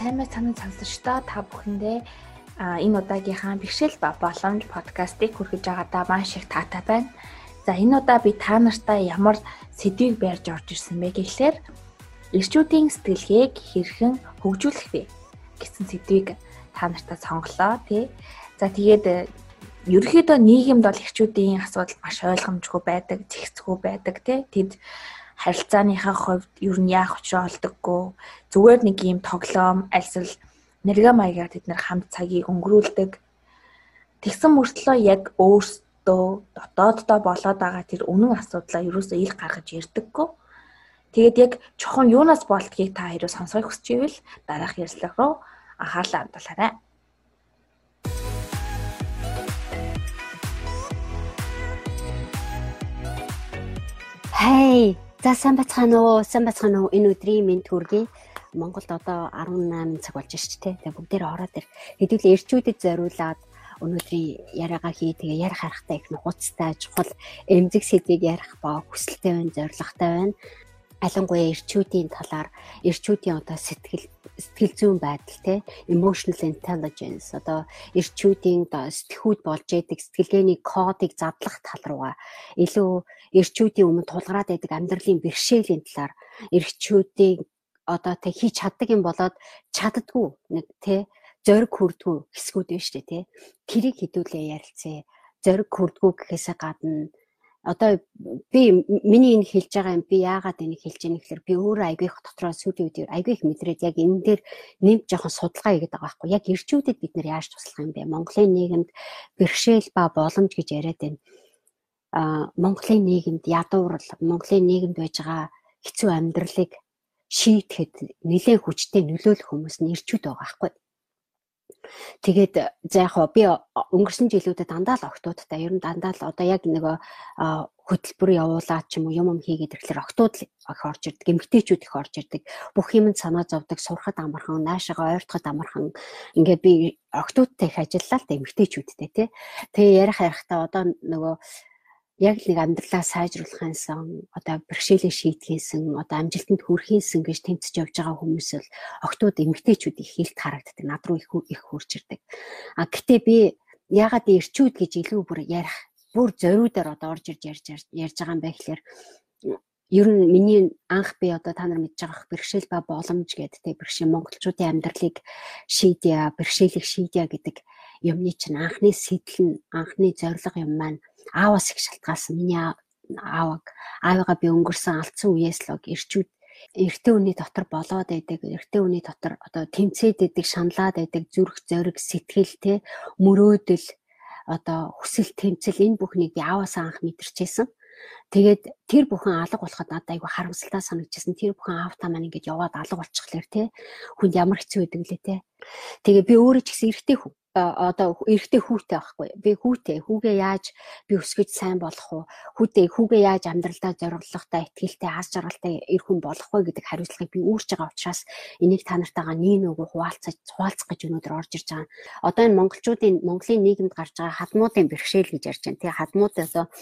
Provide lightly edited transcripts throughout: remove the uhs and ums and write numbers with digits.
сайн мэцхан сонсогчдоо та бүхэндээ энэ удаагийнхаа бэрхшээл ба боломж подкастыг хүргэж байгаадаа маш их таатай байна. За энэ удаа би та нартай ямар сэдвийг барьж орж ирсэн бэ гэхлээр эрчүүдийн сэтгэлгээг хэрхэн хөгжүүлэх вэ гэсэн сэдвийг та нартай сонголоо тий. За тэгээд ерөнхийдөө нийгэмд бол эрчүүдийн асуудал маш ойлгомжгүй байдаг, зэгцгүй байдаг тий. Тэд харилцааныхаа хувьд ер нь яах учраа олдоггүй. Зүгээр нэг юм тоглоом, альсвал нэргээ маягаар тэд нэр хамт цагийг өнгөрүүлдэг. Тэгсэн мөртлөө яг өөрсдөө дотооддоо болоод байгаа тэр үнэн асуудлаа ерөөсөө ил гаргаж ярьдаггүй. Тэгээд яг чухам юунаас болдгийг та хоёроо сонсохыг хүсч ивэл дараах ярьслага руу анхаарлаа хандуулаарай. Хей, за сайн бацгаана уу? Энэ өдрийн минь төргий. Монголд одоо 18 цаг болж шүү дээ. Тэгээ бүгдээр ороод ир. Хэдүүлээ эрчүүдэд зориулаад өнөөдрийн яриагаа хий. Тэгээ ярих харахтай их нухацтай чухал эмзэг сэдвийг ярих ба хүсэлтэй байна, зорилготой байна. Алангуяа эрчүүдийн талаар эрчүүдийн одоо сэтгэл зүйн байдал те emotional intelligence одоо эрчүүдийн сэтгхүүд болж яадаг сэтгэлгээний кодыг задлах тал руугаа илүү эрчүүдийн өмнө тулгараад байдаг амьдралын бэрхшээлийн талаар эрчүүдийн одоо тэг хийж чаддаг юм болоод чаддгүй нэг те зориг хүрдгүү хэсгүүд байна шүү дээ те тэрийг хэдүүлээ ярилцъя. Зориг хүрдгүү гэхээсээ гадна одоо би миний энэ хэлж байгаа юм би яагаад энийг хэлж яах гэхээр би өөрөө айгүй их дотроо сүүлийн үед айгүй их мэдрээд яг энэ дээр нэмж жоохон судалгаа хийгээд байгаа байхгүй яг эрчүүдэд бид нар яаж туслах юм бэ? Монголын нийгэмд бэрхшээл ба боломж гэж яриад байна. Монголын нийгэмд ядуурл Монголын нийгэмд байж байгаа хэцүү амьдралыг шийдэхэд нэлээд хүчтэй нөлөөлөх хүмүүс нь эрчүүд байгаа байхгүй. Тэгээд за яг би өнгөрсөн жилүүдэд дандаа л октоодтай ер нь дандаа л одоо яг нөгөө хөтөлбөр явуулаад ч юм уу юм хийгээд ирэхлээр октод их орж ирдэг, эмэгтэйчүүд их орж ирдэг. Бүх юм санаа зовдөг, сурахад амархан, наашаага ойртоход амархан. Ингээд би октодтай их ажиллалаа л да эмэгтэйчүүдтэй тий. Тэгээ ярих харихтаа одоо нөгөө яг нэг амьдралаа сайжруулахын сан одоо бэрхшээлээ шийдэхийнсэн одоо амжилтанд хүрэхийнсэн гэж тэмцэж явж байгаа хүмүүс л октод эмэгтэйчүүд их хэлт харагддаг над руу их хурж ирдэг. Гэтээ би ягаад эрчүүд гэж илүү бүр ярих бүр зориудаар одоо орж ирж ярьж байгаа юм бэ гэхээр ер нь миний анх би одоо та нар мэдж байгаа бэрхшээл ба боломж гэдэг те бэрхшээл монголчуудын амьдралыг шийдье бэрхшээлийг шийдье гэдэг юмны чинь анхны сэтэл нь анхны зорилго юм маань ааваас их шалтгаалсан. Миний аавыгаа би өнгөрсөн алдсан үеэс л эрчүүд эртний үний дотор болоод байдаг, эртний үний дотор одоо тэмцээд байдаг, шаналаад байдаг зүрх зориг, сэтгэл те мөрөөдөл одоо хүсэл тэмцэл энэ бүхнийг би ааваас анх мэдэрчээсэн. Тэгээд тэр бүхэн алга болоход надад айгүй харамсалтай санагдчихсан. Тэр бүхэн аавтаа маань ингэж яваад алга болчихлоор те хүнд ямар хэцүү байдаг лээ те. Тэгээ би өөрөө ч гэсэн эрэгтэй хүн. Одоо эрэгтэй хүүтэй байхгүй. Би хүүгээ яаж би өсгөж сайн болох вэ? Хүүгээ яаж амьдралдаа зориглолтой, ихтэй, аз жаргалтай эр хүн болох вэ гэдэг хариуцлагыг би үүрж байгаа учраас энийг та нартайгаа нөгөө хуваалцах гэж өнөөдөр орж ирж байгаа. Одоо энэ Монголын нийгэмд гарч байгаа хадмуудын бэрхшээл гэж ярьж байна. Тэгээ хадмууд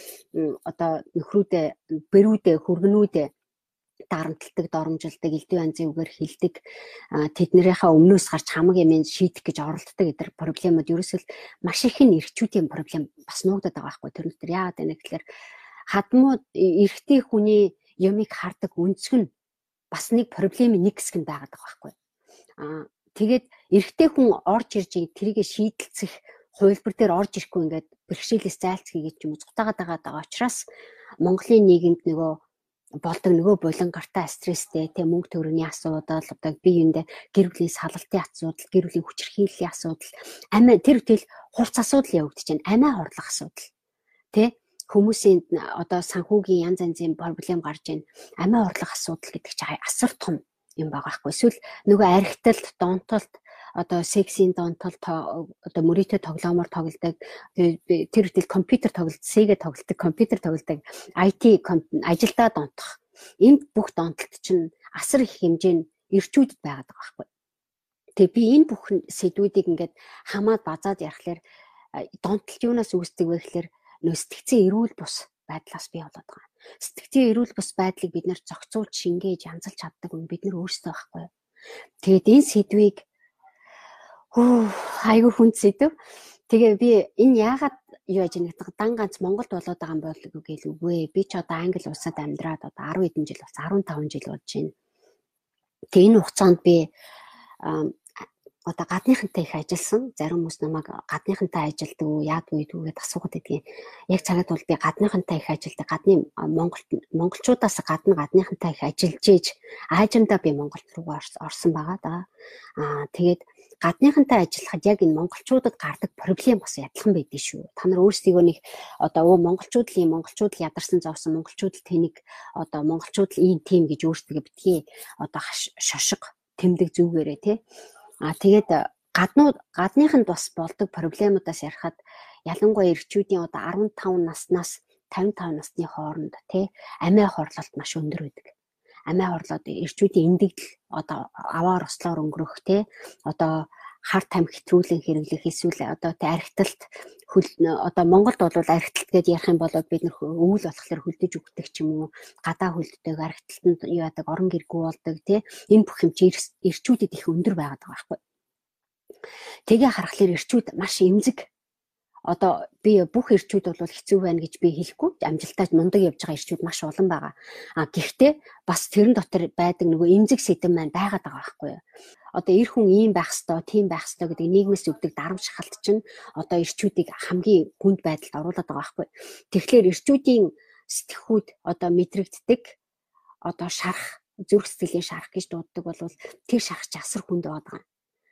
одоо нөхрүүдээ, бэрүүдээ, хүргэнүүдээ дарамтлагдаг, доромжилдаг, элдв янзын үгээр хилдэг тэднэрийнхээ өмнөөс гарч хамаг юм шийдэх гэж оролддог гэдэг проблемууд ерөөсөө маш их нь эрчүүдийн проблем бас нуугдаад байгаа байхгүй. Тэр нь яагаад вэ гэхээр хадмууд эрэгтэй хүний юмыг хардаг өнцг нь бас нэг проблемын нэг хэсэг нь байгаад байгаа байхгүй. Тэгээд эрэгтэй хүн орж ирж тэрийг шийдэлцэх хувилбар дээр орж ирэхгүй ингээд бэрхшээлээс зайлцгийгээ ч юм уу зутаагаад байгаа учраас Монголын нийгэмд болдог нөгөө булан гартаа стресстэй те мөнгө төгрөгийн асуудал одоо бие биендээ гэр бүлийн салалтын асуудал гэр бүлийн хүчирхийллийн асуудал амиа тэр тэл хурц асуудал явагдаж байна амиа хорлох асуудал те хүмүүсийн одоо санхүүгийн янз янзын проблем гарч байна амиа хорлох асуудал гэдэг чинь асар том юм байгаа байхгүй эсвэл нөгөө архиталт донтолт одоо сексийн донтолт одоо мөрөөдөө тоглоомоор тоглодог тэр тэл компьютер тоглолт Sega тоглолтог компьютер тоглодог IT ажилдаа донтох энэ бүх донтолт чинь асар их хэмжээнд эрчүүдэд байгаад байгаа байхгүй. Тэгээ би энэ бүх сэдвүүдийг ингээд хамаад базаад ярихлаар донтолт юунаас үүсдэг вэ гэхээр нөө сэтгцэн эрүүл бус байдлаас бий болоод байгаа. Сэтгцэн эрүүл бус байдлыг бид нэр зохицуулж шингээж янзалж чаддаг хүн бид нар өөрсдөө байхгүй. Тэгээд энэ сэдвийг Айгүй хүнд сэдв. Тэгээ би энэ яагаад юу яаж нэг дан ганц Монголд болоод байгаа юм бол гээл үгүй. Би ч одоо Англи улсад амьдраад одоо 10 хэдэн жил болж 15 жил болж байна. Тэгээ энэ хугацаанд би одоо гадныхантай их ажилласан. Зарим хүмүүс намайг гадныхантай ажилдаг уу, яадгүй түүгээд асуугаад байдгийн. Яг цагаад бол би гадныхантай их ажилдаг. Гадны монголчуудаас гадна гадныхантай их ажиллаж ийж аажимдаа би Монголд руу орсон байгаа даа. Тэгээд гадныхантай ажиллахад яг энэ монголчуудад гардаг проблем бас адилхан байдгийг шүү. Та нар өөрсдийгөө нэг одоо монголчууд л ядарсан зовсон монголчууд л тэнийг одоо монголчууд л ийм тийм гэж өөрсдөө битгий одоо шошго тэмдэг зүгээрээ тий. Тэгээд гадныханд бас болдог проблемуудаас ярихад ялангуяа эрчүүдийн одоо 15 наснаас 55 насны хооронд тий амиа хорлолт маш өндөр байдаг. Амиа хорлоод эрчүүдийн эндэгдэл одоо аваар ослоор өнгөрөх тий одоо хар тамхи хэтрүүлэн хэрэглэх эсвэл одоо тий архиталт одоо Монголд бол архиталт гэж ярих юм бол бид нөх өвөл болохоор хөлдөж өгдөг ч юм уу гадаа хөлддөг архиталтанд юу яадаг орон гэргүй болдог тий энэ бүх юм чи эрчүүдэд их өндөр байгаад байгаа байхгүй. Тэгээ харахаар эрчүүд маш эмзэг. Одоо би бүх эрчүүд бол хэцүү байна гэж би хэлэхгүй. Амжилттай мундаг явж байгаа эрчүүд маш олон байгаа. Гэхдээ бас тэрэн дотор байдаг нөгөө эмзэг сэдэв маань байгаад байгаа байхгүй юу. Одоо эр хүн ийм байх ёстой, тийм байх ёстой гэдэг нийгмээс өгдөг дарамт шахалт чинь одоо эрчүүдийг хамгийн гүнд байдалд оруулаад байгаа байхгүй. Тэгэхээр эрчүүдийн сэтгхүүд одоо мэдрэгддэг одоо шарах, зүрх сэтгэлийн шарах гэж дууддаг бол тэр шарах асар хүнд байгаа.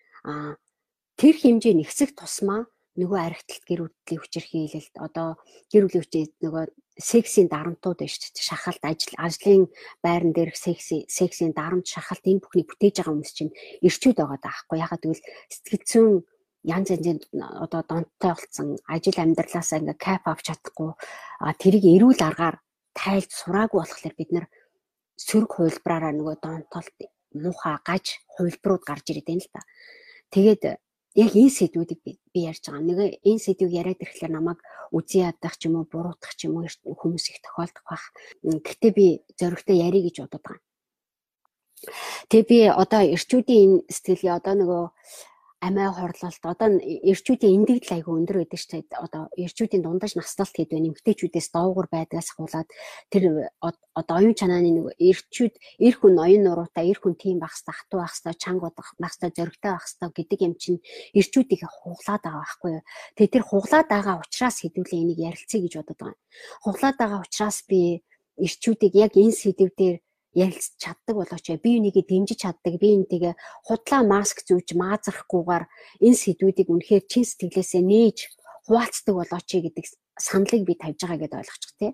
Тэр хэмжээ нэгсэх тусмаа нөгөө архиталт гэр бүлийн хүчирхийлэлт одоо гэр бүлийн хүчтэй нөгөө сексийн дарамтууд байна шүү дээ. Шахалт ажлын байран дээрх сексийн дарамт шахалт энэ бүхнийг бүтээж байгаа хүмүүс чинь эрчүүд байгаа даахгүй. Ягаад гэвэл сэтгэл зүйн янз янзын одоо донттой болсон ажил амьдралаасаа ингээ кап авч чадахгүй тэрийг эрүүл аргаар тайлж сураагүй болохоор бид нар сөрөг хувилбараараа нөгөө донтолт муухай гаж хувилбарууд гарч ирээд байна л та. Тэгээд яг энэ сэдвүүдийг би ярьж байгаа. Нэг энэ сэдвийг яриад ирэхлээр намайг үзий ядах ч юм уу, буруутгах ч юм уу хүмүүс их тохиолдох бах. Гэхдээ би зоригтой ярих гэж бодод байгаа. Тэгээ би одоо эрчүүдийн энэ сэтгэлгээ одоо нөгөө амиа хорлолт одоо эрчүүдийн эндэгдэл айгүй өндөр байдаг шүү дээ. Одоо эрчүүдийн дундаж наслалт гэдэг нь эмэгтэйчүүдээс доогуур байдгаас хуулаад тэр одоо оюун чанааны нэг эрчүүд эр хүн оюун нуруутай эр хүн тийм байх хэвээр хатуу байх хэвээр чанга бодох байх хэвээр зоригтой байх хэвээр гэдэг юм чинь эрчүүдийг хуглаад байгаа байхгүй юу. Тэгээ тэр хуглаад байгаа учраас хэдүүлээ энийг ярилцъя гэж бодод байгаа. Хуглаад байгаа учраас би эрчүүдийг яг энэ сэдв дээр ярилцж чаддаг болооч би энийг дэмжиж чаддаг би энтэйгээ худлаа маск зүүж маазрахгүйгээр энэ сэдвүүдийг үнэхээр чин сэтгэлээсээ нээж хуваалцдаг болооч гэдэг саналыг би тавьж байгаа гэдээ ойлгочих тий.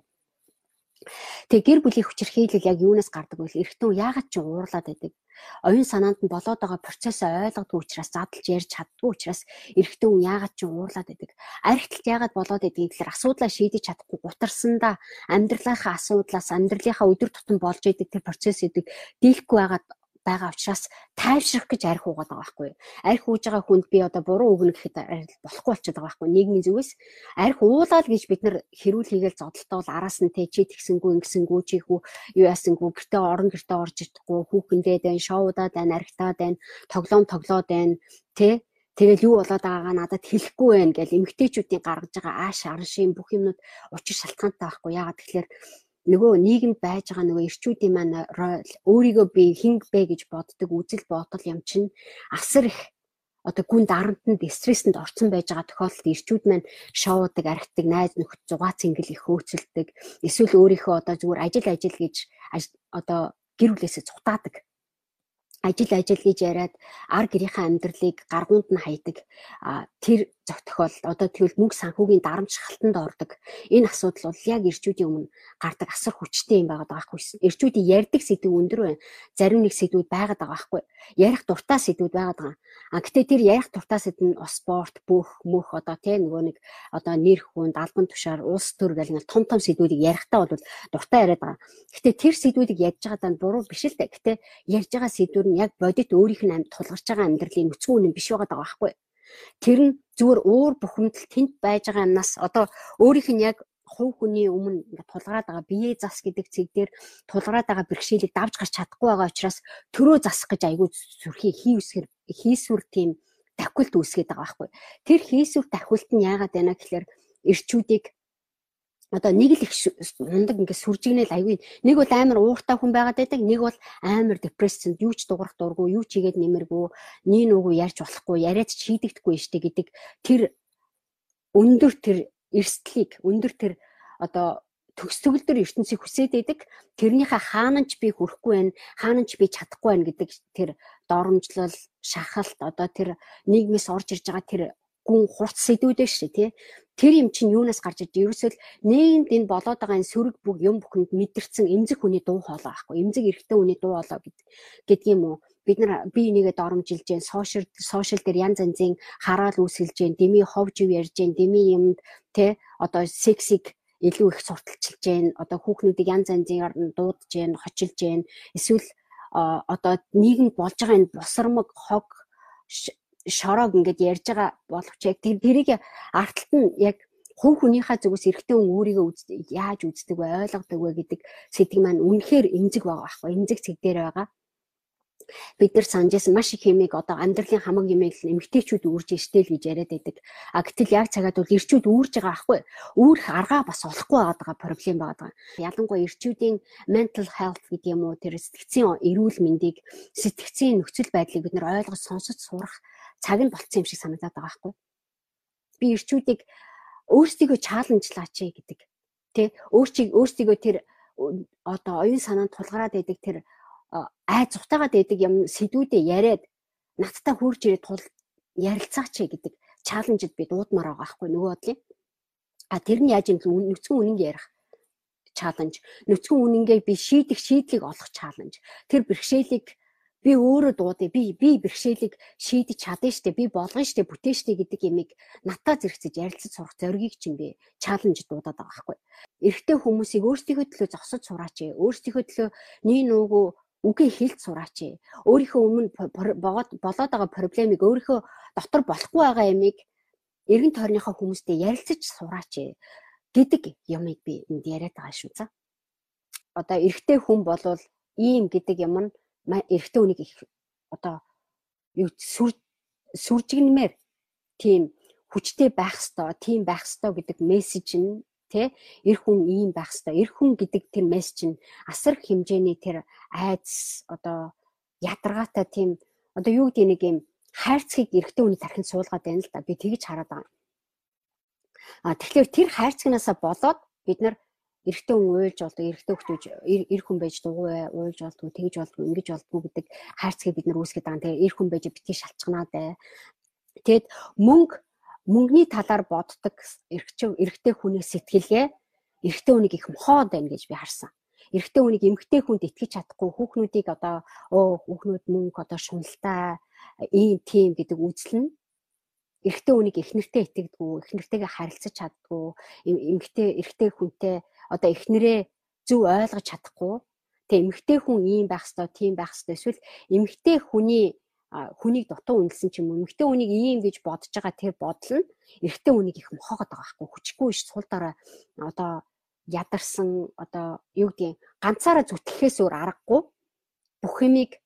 Тэгээ гэр бүлийн хүчирхийлэл яг юунаас гардаг вэ? Эрэгтэн яагаад ч уурлаад байдаг. Оюун санаанд нь болоод байгаа процессоо ойлгодгүй учраас задлж ярьж чаддгүй учраас эрэгтэн хүн яагаад ч уурлаад байдаг. Архиталт яагаад болоод байдгийг тэгэхээр асуудлаа шийдэж чадахгүй гутарсандаа амьдралынхаа асуудлаас амьдралынхаа өдөр тутам болж идэг тэр процессыг дийлэхгүй байгаа учраас тайвшрах гэж арх уугаад байгаа байхгүй юу. Арх ууж байгаа хүнд би одоо буруу өгнө гэхэд болохгүй болчиход байгаа байхгүй нийгмийн зүгээс арх уулаад гэж бид нар хэрүүл хийгээл зодтолтол араас нь тэ чи тэгсэнгүү ингэсэнгүү чи хүү юу яасэнгүү гэртээ орон гэртээ орж идэхгүй хүүхэндээ дайн шоудаад байна архитаад байна тоглоод байна тэ тэгэл юу болоод байгаагаа надад хэлэхгүй байна гэл эмгтээчүүдийн гаргаж байгаа ааш арын шим бүх юмнууд учир шалтгаантай байхгүй яагаад тэгэхээр нөгөө нийгэмд байж байгаа нөгөө эрчүүдийн маань өөрийгөө би хинг бэ гэж боддог үзэл бодол юм чинь асар их одоо гүн дарамтанд стрессэнд орсон байж байгаа тохиолдолд эрчүүд маань шоудаг, архитдаг, найз нөхөд зугаа цэнгэл их хөөцөлдөг. Эсвэл өөрийнхөө одоо зүгээр ажил гэж одоо гэр бүлээсээ цутаадаг. Ажил гэж яриад ар гэрийнхээ амьдралыг гаргуунд нь хайдаг. Тэр тохиолдолд одоо тэгвэл мөнгө санхүүгийн дарамт шахалтанд ордог. Энэ асуудал бол яг эрчүүдийн өмнө гардаг асар хүчтэй юм байгаа байхгүй. Эрчүүдийн ярьдаг сэдв өндөр байна. Зарим нэг сэдвүүд байгаад байгаа байхгүй. Ярих дуртай сэдвүүд байгаад байгаа. Гэтэ тэр ярих дуртай сэдв нь спорт, бүх мөх одоо тийм нөгөө нэг одоо нэр хүнд, албан тушаал, улс төр гэх нэг том сэдвүүдийг ярихтаа бол дуртай яриад байгаа. Гэтэ тэр сэдвүүдийг ярьж байгаадаа буруу биш л дээ. Гэтэ ярьж байгаа сэдвүүд яг бодит өөрийнх нь тулгарч байгаа амьдралын нүцгэн үнэн биш байгаа байхгүй. Тэр нь зүгээр уур бухимдал тэнд байж байгаа юмнаас одоо өөрийнх нь яг хувь хүний өмнө ингээд тулгараад байгаа бие зас гэдэг цэг дээр тулгараад байгаа бэрхшээлийг давж гарч чадахгүй байгаа учраас төрөө засах гэж айгүй зүрхий хийсвэр тийм давхилт үүсгээд байгаа байхгүй. Тэр хийсвэр давхилт нь яагаад байна гэхээр эрчүүдийг одоо нэг л их мундаг ингээд сүржигнэл аягүй нэг бол амар ууртай хүн байгаад байдаг, нэг бол амар депрессэнд юу ч дуурах дурггүй, юу ч хийгээд нэмэргүй, нин үгүй ярьж болохгүй, яриад ч хийдэгдэхгүй штэ гэдэг тэр өндөр тэр эрсдлийг, өндөр тэр одоо төгс төгөлдөр ертөнцийг хүсээд байдаг. Тэрнийхээ хаананч би хүрэхгүй байна, хаананч би чадахгүй байна гэдэг тэр доромжлол, шахалт одоо тэр нийгмээс орж ирж байгаа тэр гүн хурц сэдвүүдээ шүү тий. Тэр юм чинь юунаас гарч ирж ерөөсөө нийгэмд энэ болоод байгаа энэ сөрөг бүх юм бүхэнд мэдэрсэн эмзэг хүний дуу хоолой байхгүй. Эмзэг эрэгтэй хүний дуу хоолой гэдэг юм уу? Бид нар бие нэгээ доромжилж जैन сошиал дээр янз янзын хараал үүсгэлж जैन, дими ховж ив ярьж जैन, дими юмд тий одоо сексиг илүү их сурталчилж जैन, одоо хүүхнүүдийг янз янзын дуудаж जैन, хочилж जैन, эсвэл одоо нийгэмд болж байгаа энэ босромог хог шорог ингээд ярьж байгаа боловч яг тэрийг артталт нь яг хувь хүнийхээ зүгээс эрэгтэй хүн өөрийгөө яаж үздэг вэ, ойлгодог вэ гэдэг сэдв маань үнэхээр эмзэг байгаа байхгүй. Эмзэг цэг дээр байгаа. Бид нар санджсэн маш их хэмээг одоо амьдралын хамаг юмыг эмэгтэйчүүд үүрж штэ л гэж яриад байдаг. А гэтэл яг цагаад бол эрчүүд үүрж байгаа байхгүй. Үүрэх аргаа бас олохгүй байгаа проблем байгаа. Ялангуяа эрчүүдийн mental health гэдэг юм уу тэр сэтгцийн эрүүл мэндийг, сэтгцийн нөхцөл байдлыг бид нар ойлгож сонсож сурах цаг нь болцсон юм шиг санагдаад байгаа байхгүй. Би эрчүүдийг өөрсдийгөө чаленжлаач гэдэг. Тэ өөрсдийгөө тэр одоо оюун санаанд тулгараад байдаг тэр айц зутаагаад байдаг юм сэдвүүдээ яриад надтай хурж ирээд ярилцаач гэдэг чаленжид би дуудмаар байгаа байхгүй нөгөө бодлоо. А тэр нь яаж юм нүцгэн үнэнг ярих чаленж, нүцгэн үнэнгээ би шийдлийг олох чаленж. Тэр бэрхшээлийг би өөрөө дуудъя. Би бэрхшээлийг шийдэж чадна штэ. Би болгоно штэ, бүтэн штэ гэдэг ямиг надтай зэрэгцэж ярилцаж сурах зоригийг чинь би чаленж дуудаад байгаа байхгүй. Эрэгтэй хүмүүсийг өөрсдийнхөө төлөө зогсож сураач. Өөрсдийнхөө төлөө нин нүгүү үгээ хэлж сураач. Өөрийнхөө өмнө болоод байгаа проблемыг өөрийнхөө дотор болохгүй байгаа ямиг эргэн тойрныхоо хүмүүстэй ярилцаж сураач гэдэг ямыг би энд яриад байгаа шүү за. Одоо эрэгтэй хүн болвол ийм гэдэг юм нь эрэгтэй хүнийг их одоо юу сүржигнэмээр тийм хүчтэй байх ёстой, тийм байх ёстой гэдэг мессеж нь тэ эр хүн ийм байх ёстой. Эр хүн гэдэг тэр мессеж нь асар хэмжээний тэр айдас одоо ядаргаатай тийм одоо юу гэдэг нэг юм хайрцгийг эрэгтэй хүний тархинд суулгаад байна л да. Би тэгж хараад байгаа. Тэгэхээр тэр хайрцагнаасаа болоод бид нар эрэгтэй хүн уйлж болдог, эрэгтэй хөвчөж эр хүн байж дугуй уйлж болдог, тэгж болдог, ингэж болдог гэдэг хайрцгийг бид нар үүсгэж байгаа. Тэгээ эр хүн байж битгий шалчганаа бай. Тэгэд мөнгөний талаар боддог эрэгтэй хүний сэтгэлгээ эрэгтэй хүнийг их мохоод байна гэж би харсан. Эрэгтэй хүнийг эмэгтэй хүнд итгэж чадахгүй, хүүхнүүдийг одоо хүүхнүүд мөнгө одоо шуналтай ийм тийм гэдэг үзэл нь эрэгтэй хүнийг эхнэртэй итгэдэггүй, эхнэртэйгээ харилцаж чаддгүй, эрэгтэй хүнтэй одоо эхнэрээ зөв ойлгож чадахгүй. Тэг эмэгтэй хүн ийм байх ёстой, тийм байх ёстой. Эсвэл эмэгтэй хүнийг дутуу үнэлсэн ч юм уу, эмэгтэй хүнийг ийм гэж бодож байгаа тэр бодол нь эрэгтэй хүнийг их мохоогод байгаа байхгүй. Хүчгүй ш сул дараа одоо ядарсан одоо юу гэдгийг ганцаараа зүтгэхээс өөр аргагүй бүх юмыг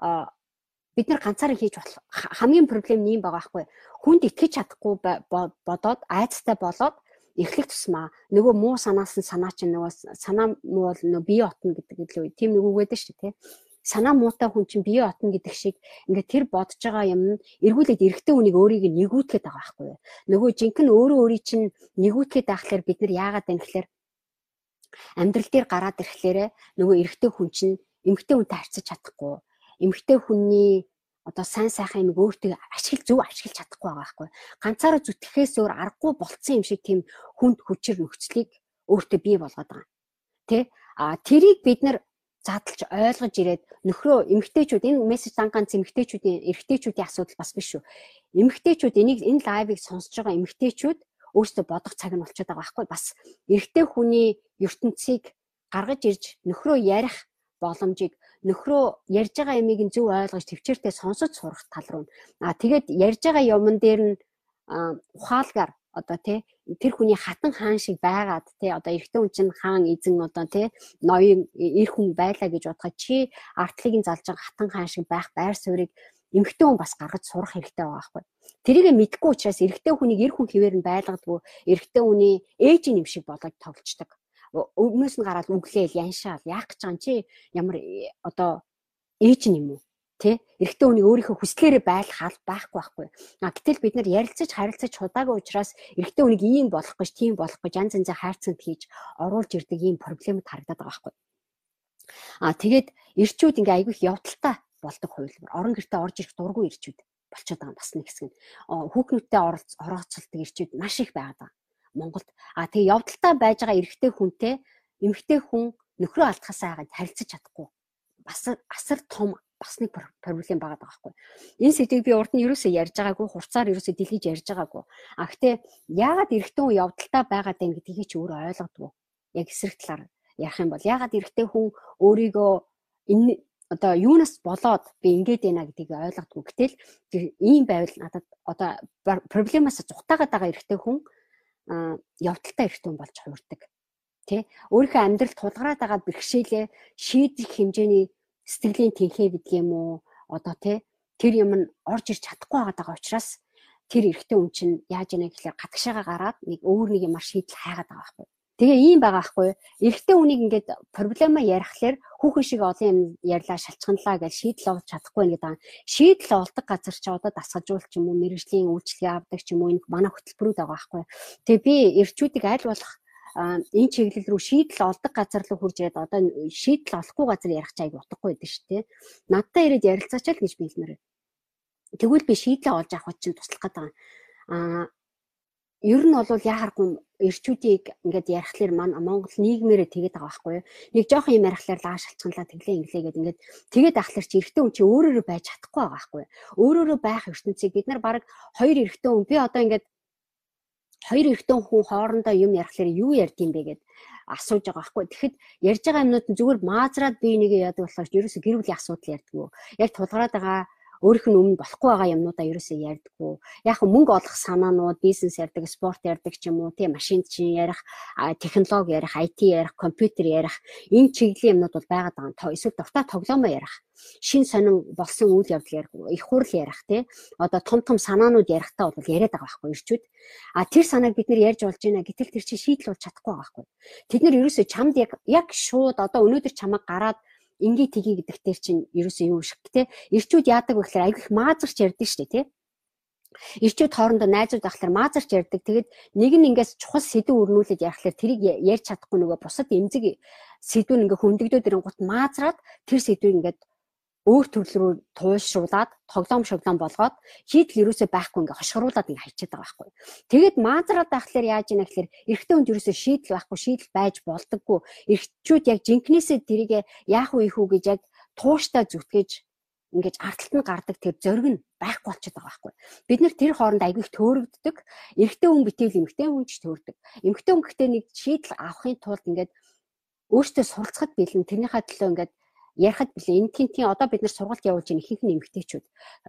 бид нар ганцаараа хийж болох хамгийн проблем нь юм байгаа байхгүй. Хүнд итгэж чадахгүй бодоод айцтай болоод эхлэх тусмаа нөгөө муу санаас нь санаа чинь нөгөө санаа муу бол нөгөө бие отно гэдэг лөө тийм нэг үг байдаг шүү дээ тий. Санаа муутай хүн чинь бие отно гэдэг шиг ингээд тэр бодож байгаа юм нь эргүүлээд эрэгтэй хүнийг өөрийг нэгүүлэхэд байгаа байхгүй. Нөгөө жинхэнэ өөрийн чинь нэгүүлэхэд байхлаар бид нар яагаад байна гэхээр амьдрал дээр гараад ирэхлээр нөгөө эрэгтэй хүн чинь эмэгтэй хүнтэй харьцаж чадахгүй. Эмэгтэй хүний одоо сайн сайхан юмыг өөртөө зөв ашиглаж чадахгүй байгаа байхгүй. Ганцаараа зүтгэхээс өөр аргагүй болцсон юм шиг тийм хүнд хүчээр нөхцөлийг өөртөө бий болгоод байгаа. Тэ? Тэрийг бид нар задлж ойлгож ирээд нөхрөө эмэгтэйчүүд энэ мессеж дангаанц эрэгтэйчүүдийн асуудал бас биш шүү. Эмэгтэйчүүд энэ лайвыг сонсож байгаа эмэгтэйчүүд өөртөө бодох цаг нь болчиход байгаа байхгүй. Бас эрэгтэй хүний ертөнцийг гаргаж ирж нөхрөө ярих боломжийг нөхрөө ярьж байгаа ямиг нь зөв ойлгож төвчээртэй сонсож сурах тал руу. Тэгээд ярьж байгаа юмн дээр нь ухаалгаар одоо тий тэр хүний хатан хаан шиг байгаад тий одоо эрэгтэй хүн чинь хаан эзэн одоо тий ноён эр хүн байлаа гэж бодоход чи артлыг нь залж байгаа хатан хаан шиг байх байр суурийг эмэгтэй хүн бас гаргаж сурах хэрэгтэй байгаа байхгүй. Тэрийг мэдгүй учраас эрэгтэй хүнийг эр хүн хэвээр нь байлгадгүй, эрэгтэй хүний ээжийн юм шиг болоод тоглолцдог. Өмнөөс нь гараад үглээл, яншаал, яах гэж байгаа юм чи ямар одоо ээж нь юм уу? Тэ? Эрэгтэй хүнийг өөрийнхөө хүслээрээ байлгах байхгүй байхгүй. Гэтэл бид нар ярилцаж харилцаж удаагүй учраас эрэгтэй хүнийг ийм болох гэж, тийм болох гэж янз янзын хайрцагт хийж оруулж ирдэг ийм проблемд харагдаад байгаа байхгүй. Тэгээд эрчүүд ингээ айгүй их явдалтай болдог хувилбар. Орон гэртээ орж ирэх дургүй эрчүүд болчиход байгаа бас нэг хэсэг нь. Хүүхнүүдтэй орооцолдог эрчүүд маш их байгаад байгаа Монголд. Тэгээ явдалтай байж байгаа эрэгтэй хүнтэй эмэгтэй хүн нөхрөө алдахаасаа хагаад харилцаж чадахгүй. Бас асар том бас нэг проблем байгаа байхгүй. Энэ сэдвийг би урд нь ерөөсөө ярьж байгаагүй, хурцаар ерөөсөө дэлгэж ярьж байгаагүй. Гэхдээ яагаад эрэгтэй хүн явдалтай байгаад байна гэдгийг чи өөрөө ойлгодгоо. Яг эсрэг талаар ярих юм бол яагаад эрэгтэй хүн өөрийгөө энэ одоо юунаас болоод би ингэж байна гэдгийг ойлгодгоо. Гэтэл ийм байвал надад одоо проблемаас зүхтаагаад байгаа эрэгтэй хүн явдалтай эрэгтэй хүн болж хуурдаг. Тэ? Өөрийнхөө амьдралд тулгараад байгаа бэрхшээлээ шийдэх хэмжээний сэтгэлийн тэнхээ гэдэг юм уу? Одоо тэр юм нь орж ирч чадахгүй байгаа учраас тэр эрэгтэй хүн чинь яаж яана гэхээр гатгшаага гараад нэг өөр нэг юмар шийдэл хайгаад байгаа байхгүй. Тэгээ ийм байгаа байхгүй. Эрэгтэй хүнийг ингээд проблема ярихлаар хүүхэн шиг олон юм ярьлаа, шалчганлаа гэж шийдэл олж чадахгүй нэг даа. Шийдэл олдог газар чи одоо дасгалжуулч юм уу, мэрэгжлийн үйлчлэгээ авдаг ч юм уу, энэ манай хөтөлбөрүүд байгаа байхгүй. Тэгээ би эрчүүдийг аль болох энэ чиглэл рүү шийдэл олдог газар руу хурж ирээд одоо шийдэл олохгүй газар ярих чайг утгагүй байдаг шүү дээ. Надтай ирээд ярилцаач л гэж би хэлмээр. Тэгвэл би шийдлээ олж авах чинь туслах гэдэг. Ер нь бол яхахгүй эрчүүдийг ингээд ярихлаар Монгол нийгмээрээ тэгээд байгаа байхгүй юу. Нэг жоохон юм ярихлаар лаа шалчганлаа тэглээ инглээ гэдэг ингээд тэгээд ахлаар чи эрэгтэй хүн чи өөрөөрөө байж чадахгүй байгаа байхгүй юу. Өөрөөрөө байх ертөнцийг бид нар баг хоёр эрэгтэй хүн би одоо ингээд хоёр эрэгтэй хүн хоорондоо юм ярихлаар юу ярьдığım бэ гэд асууж байгаа байхгүй. Тэгэхэд ярьж байгаа юмнууд нь зүгээр маазраад бие нэгээ яадаг болохоор ерөөсө гэр бүлийн асуудал ярьдаггүй. Яг тулгараад байгаа өөрийнх нь өмнө болохгүй байгаа юмнуудаа ерөөсөө ярьдаггүй. Яг мөнгө олох санаанууд, бизнес ярьдаг, спорт ярьдаг ч юм уу, тийм машин чинь ярих, технологи ярих, IT ярих, компьютер ярих, энэ чиглэлийн юмнууд бол байгаад байгаа. Эсвэл дуртай тоглоомоо ярих, шин сонин болсон үйл явдал ярих, их хурл ярих, тий. Одоо том санаанууд ярихтаа бол яриад байгаа байхгүй ирчүүд. Тэр санааг бид нэр ярьж болж байна. Гэтэл тэр чинь шийдэл болж чадахгүй байгаа байхгүй. Тэд нэр ерөөсөө чамд яг шууд одоо өнөөдөр чамайг гараад ингээ тгий гэдэг дээр чинь ерөөсөө юу шиг те эрчүүд яадаг вэ гэхээр айгүй их маазарч ярьдаг шүү дээ те эрчүүд хоорондоо найзууд ахлаар маазарч ярьдаг тэгээд нэг нь ингээс чухал сэдв өрнүүлээд ярихлаар тэрийг ярьж чадахгүй нөгөө бусад эмзэг сэдвүүн ингээ хөндөгдөөд ирэнгуут маазраад тэр сэдвийг ингээд өөр төрөл рүү туйлшруулад тоглоом болгоод шийдэл ерөөсөө байхгүй ингээ хошгруулад ингээ хайчаад байгаа байхгүй. Тэгээд маазраад байхлаар яаж ийна гэхээр эрэгтэй хүнд ерөөсөө шийдэл байхгүй, шийдэл байж болдоггүй. Эрэгчүүд яг жинкнээсээ тэрийг яах вэ хүү гэж яг тууштай зүтгэж ингэж ардталт нь гардаг тэр зориг нь байхгүй болчиход байгаа байхгүй. Бид нэр тэр хооронд айгүй их төөрөгддөг. Эрэгтэй хүн битэл эмэгтэй хүн ч төөрдөг. Эмэгтэй хүн гэхдээ нэг шийдэл авахын тулд ингээд өөртөө суралцахад бэлэн тэрнийхээ төлөө ингээд ярихад билээ. Энэ тийм одоо бид нар сургалт явуулж байгаа ихэнх нь эмэгтэйчүүд.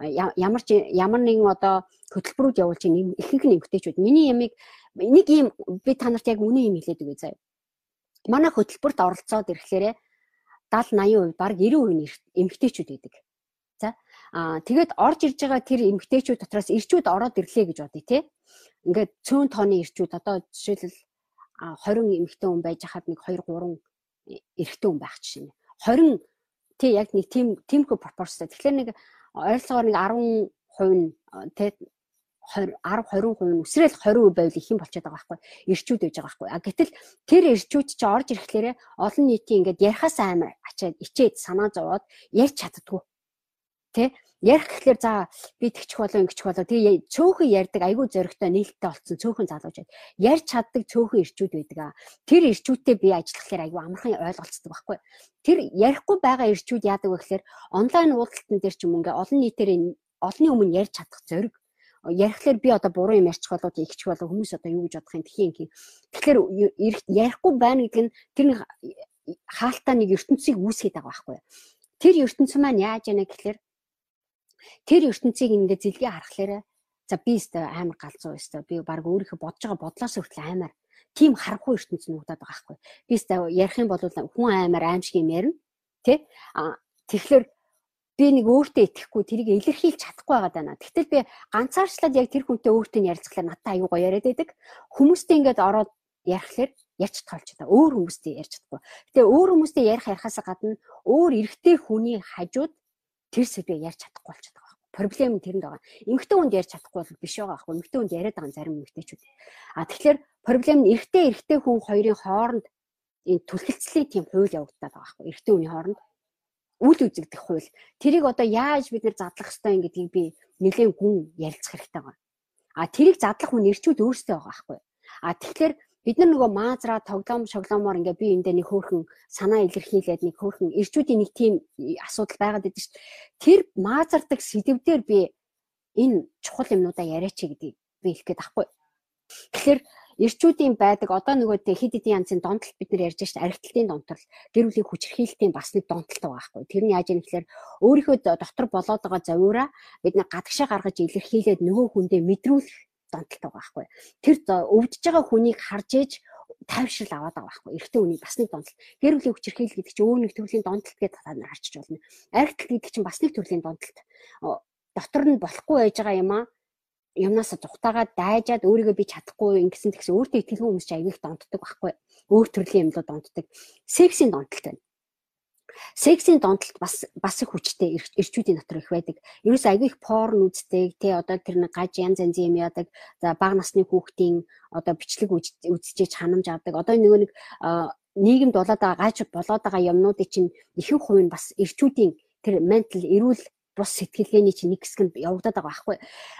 Ямар нэгэн одоо хөтөлбөрүүд явуулж байгаа ихэнх нь эмэгтэйчүүд. Миний ямиг нэг юм би та нарт яг үнэн юм хэлээд үгүй заяа. Манай хөтөлбөрт оролцоод ирэхлээрээ 70-80% баг 90% эмэгтэйчүүд байдаг. За тэгээд орж ирж байгаа тэр эмэгтэйчүүд дотроос эрчүүд ороод ирлээ гэж бодъё те. Ингээд цөөн тооны эрчүүд одоо жишээлбэл 20 эмэгтэй хүн байж хаад нэг 2-3 эрэгтэй хүн байх жишээ. 20 тий яг нэг тиймхүү пропорцтой. Тэгэхээр нэг ойролцоогоор нэг 10% нь тий 10-20% үсрээл 20% байвал их юм болчиход байгаа байхгүй. Эрчүүд байж байгаа байхгүй. Гэтэл тэр эрчүүд чи орж ирэхлээрээ олон нийтийн ингээд ярихаас амар ачаад ичээд санаа зовоод ярьж чаддгүй. Тэ ярих гэхлээр за би тэгчих болоо ингэчих болоо тэгээ цөөхөн ярьдаг айгүй зөрөгтэй нээлттэй болцсон цөөхөн залууж байд. Ярьж чаддаг цөөхөн эрчүүд байдаг. Тэр эрчүүдтэй би ажиллахлаар айгүй амархан ойлголцдог байхгүй. Тэр ярихгүй байгаа эрчүүд яадаг вэ гэхээр онлайн уулзалтан дээр ч юм ингээ олон нийтээр олонний өмнө ярьж чадах зориг. Ярихлаар би одоо буруу юм ярьчих болоо ихчих болоо хүмүүс одоо юу гэж бодох юм тхиин. Тэгэхээр ярихгүй байна гэдэг нь тэр нэг хаалтаа нэг ертөнцийг үүсгэж байгаа байхгүй. Тэр ертөнцийн маань яаж яана гэхээр тэр ертөнцийг ингээд зэлгээ харахлаараа за би өстой амар галзуу өстой би баг өөрийнхөө бодож байгаа бодлоос хүртэл амар тийм харахгүй ертөнц нуугдаад байгаа байхгүй. Би өстой ярих юм бол хүн амар аимшиг юм ярина тий. Тэгэхээр би нэг өөртөө итгэхгүй тэрийг илэрхийлж чадахгүй байгаа даа. Тэгтэл би ганцаарчлаад яг тэр хүнтэй өөртөө ярилцглаа надад аюу гоё яриад байдаг. Хүмүүстэй ингээд ороод ярихлаар ярьж тоолч та өөр хүмүүстэй ярьж чадахгүй. Гэтэ өөр хүмүүстэй ярихаас гадна өөр эрэгтэй хүний хажууд тэр сэдвээ ярьж чадахгүй болчиход байгаа. Проблем нь тэрэнд байгаа. Эмэгтэй хүнд ярьж чадахгүй бол биш байгаа байхгүй. Эмэгтэй хүнд яриад байгаа зарим эмэгтэйчүүд. Тэгэхээр проблем нь эрэгтэй хүн хоёрын хооронд энэ түлхэлцлийн тийм хууль явагдаад байгаа байхгүй. Эрэгтэй хүний хооронд үл үзэгдэх хууль. Тэрийг одоо яаж бид нэр задлах ёстой юм гэдгийг би нэлээд гүн ярилцах хэрэгтэй байна. Тэрийг задлах хүн эрчүүд өөрсдөө байгаа байхгүй. Тэгэхээр бид нар нөгөө маазраа тоглоом шоглоомоор ингээ би эндээ нэг хөөрхөн санаа илэрхийлээд нэг хөөрхөн эрчүүдийн нэг тийм асуудал байгаад байдаг шүү дээ. Тэр маазардаг сэдвээр би энэ чухал юмнуудаа яриач гэдгийг би хэлэх гээд байхгүй. Тэгэхээр эрчүүдийн байдаг одоо нөгөө хэд хэдэн янзын донтолт бид нар ярьж штэ архитектийн донтол, гэр бүлийн хүчирхийлтийн бас нэг донтолт байгаа байхгүй. Тэр нь яаж юм гэхээр өөрийнхөө дотор болоод байгаа зовиораа бид нар гадагшаа гаргаж илэрхийлээд нөгөө хүндээ мэдрүүлэх донтолт байгаа байхгүй. Тэр өвдөж байгаа хүнийг харж ээж тайвшрал аваад байгаа байхгүй. Эрэгтэй хүний бас нэг донтолт. Гэр бүлийн хүчирхийлэл гэдэг чинь өөр нэг төрлийн донтолт гэдээ та нар харчиж болно. Архитект гэдэг чинь бас нэг төрлийн донтолт. Дотор нь болохгүй байж байгаа юмнаас зүхтаагаад дайжаад өөрийгөө би чадахгүй ингэсэн тэгсэн өөртөө итгэл хүмүүс ч аяг их донтдог байхгүй. Өөр төрлийн юмлууд донтдог. Сексийн донтолт байна. Сексийн донтолт бас их хүчтэй эрчүүдийн дотор их байдаг. Ерөөс аяг их порн үздэг, одоо тэр нэг гаж янз янзын юм яадаг. За бага насны хүүхдийн одоо бичлэг үзчихэж ханамж авдаг. Одоо нөгөө нэг нийгэмд болоод байгаа гаж болоод байгаа юмнуудыг чинь ихэнх хувь нь бас эрчүүдийн тэр ментал эрүүл бус сэтгэлгээний чинь нэг хэсэг нь явагдаад байгаа байхгүй.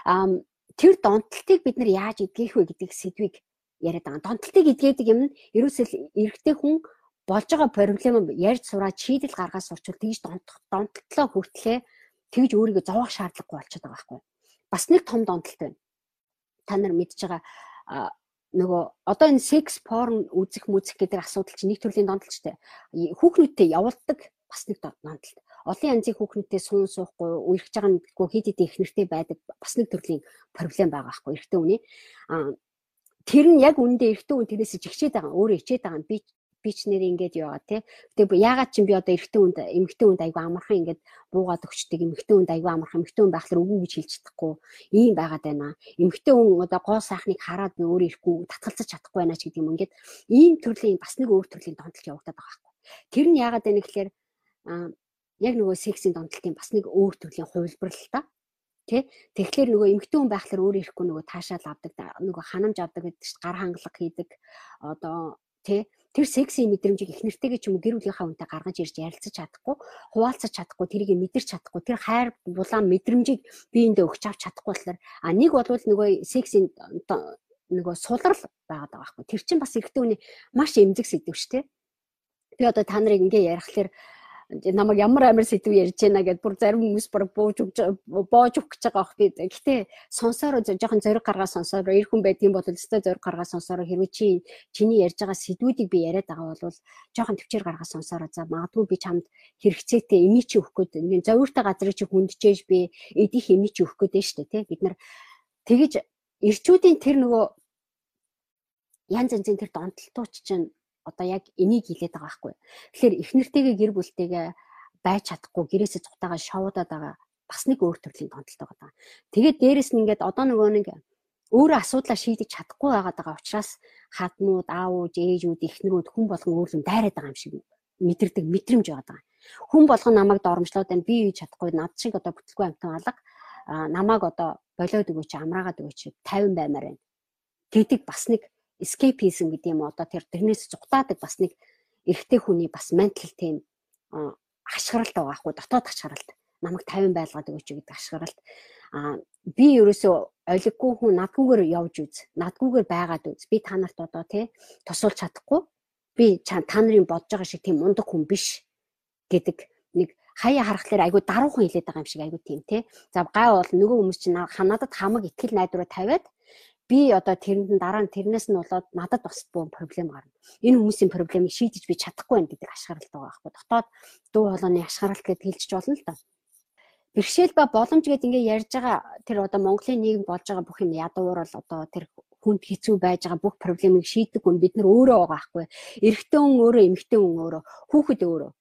Тэр донтолтыг бид нар яаж эдгэх вэ гэдэг сэдвийг яриад байгаа. Донтолтыг эдгээдэг юм нь ерөөсөө эрэгтэй хүн болж байгаа проблем ярьж сураад шийдэл гаргаж сурчвал тэгж донтолтлоо хүртлээ тэгж өөрийгөө зовоох шаардлагагүй болчиход байгаа байхгүй. Бас нэг том донтолт байна. Та нар мэдж байгаа нөгөө одоо энэ секс порн үзэх гэдэг асуудал чинь нэг төрлийн донтолт шүү дээ. Хүүхнүүдтэй явуулдаг бас нэг донтолт. Олон янзын хүүхнүүдтэй суун суухгүй, үерхэж байгаа нэггүй хэд хэдэн их нэртэй байдаг бас нэг төрлийн проблем байгаа байхгүй эрэгтэй хүний. Тэр нь яг үндэ эрэгтэй хүн тэрнээс жигчээд байгаа. Өөрөө ичээд байгаа. Би ч нэр ингээд яваа тий. Гэтэ яагаад ч би одоо эмэгтэй хүнд аягүй амархан ингээд буугаад өгчдөг эмэгтэй хүнд аягүй амархан эмэгтэй хүн байхлаар үгүй гэж хэлж чадахгүй ийм байгаад байна. Эмэгтэй хүн одоо гоо сайхныг хараад би өөрөө ирэхгүй татгалзаж чадахгүй байна ч гэдэг юм ингээд ийм төрлийн бас нэг өөр төрлийн донтолт явагдаад байгаа байхгүй. Тэр нь яагаад байна гэхээр яг нөгөө сексийн донтолтын бас нэг өөр төрлийн хувилбар л та. Тэ? Тэгэхээр нөгөө эмэгтэй хүн байхлаар өөрөө ирэхгүй нөгөө таашаал авдаг, нөгөө ханамж авдаг гэдэг чинь гар хангалга хийдэг. Одоо тэ тэр сексийн мэдрэмжийг их нэртэйгээ ч юм уу гэр бүлийнхаа хүнтэй гаргаж ирж ярилцаж чадахгүй, хуваалцаж чадахгүй, тэрийг мэдэрч чадахгүй, тэр хайр булаан мэдрэмжийг биендээ өгч авч чадахгүй болохоор нэг бол нөгөө сексийн нөгөө сулрал байгаад байгаа байхгүй. Тэр чинь бас эрэгтэй хүний маш эмзэг сэдв шүү, тэ. Би одоо та нарыг ингээ ярихлаар намайг ямар амар сэдв ярьж байна гэдээ бүр зарим хүмүүс боож өгч байгаа бах би. Гэтэ сонсороо жоохон зориг гаргаа сонсороо эр хүн байдгийн бол өстой зориг гаргаа сонсороо хэрвээ чиний ярьж байгаа сэдвүүдийг би яриад байгаа бол жоохон төвчээр гаргаа сонсороо за магадгүй би чамд хэрэгцээтэй эмий чи өгөх гээд ингээд зовиртой газрыг чи хүндчээж би эдих эмий чи өгөх гээд байна шүү дээ. Бид нар тэгэж эрчүүдийн тэр нөгөө янз янзын тэр донтолтууч чинь одоо яг энийг хилээд байгаа байхгүй. Тэгэхээр их нэртэйгээ гэр бүлтэйгээ байж чадахгүй гэрээсээ цухтагаа шоудаад байгаа бас нэг өөр төрлийн донтолт байгаа. Тэгээд дээрэс нь ингээд одоо нөгөө нэг өөрөө асуудлаа шийдэж чадахгүй байгаа учраас хаднууд, аавууд, ээжүүд, эхнэрүүд хүн болгон өөрлөн дайраад байгаа юм шиг мэдэрдэг мэдрэмж байгаа. Хүн болгон намайг доромжлоод байна. Би хийж чадахгүй над шиг одоо бүтлгүй амтан алга намайг одоо болоод өгөөч, амраагаад өгөөч 50 баймаар байна. Тэгдэг бас нэг escapism гэдэг юм одоо тэрнээс зүгтаадаг бас нэг эрэгтэй хүний бас ментал тийм ашгаралт байгаа хгүй дотоод ашгаралт намайг 50 байлгаад өгөөч гэдэг ашгаралт би ерөөсөө олиггүй хүн надгүйгээр явж үз надгүйгээр байгаад үз би та нарт одоо тий тусуулж чадахгүй би та нарын бодож байгаа шиг тийм мундаг хүн биш гэдэг нэг хаяа харахлаар айгүй даруухан хэлээд байгаа юм шиг айгүй тийм тий за гай бол нөгөө хүмүүс чинь надад хамаг итгэл найдвараа тавиад би одоо тэрэнд дараа нь тэрнээс нь болоод надад бас бөө проблем гарна. Энэ хүмүүсийн проблемыг шийдэж би чадахгүй байх гэдэг ашгаралт байгаа байхгүй. Дотоод дуу хоолойны ашгаралт гэдээ хэлж болно л доо. Бэрхшээл ба боломж гэдээ ингээ ярьж байгаа тэр одоо Монголын нийгэм болж байгаа бүх юм ядуурал одоо тэр хүнд хэцүү байж байгаа бүх проблемыг шийддэг хүн бид нар өөрөө байгаа байхгүй. Эрэгтэй хүн өөрөө, эмэгтэй хүн өөрөө, хүүхэд өөрөө.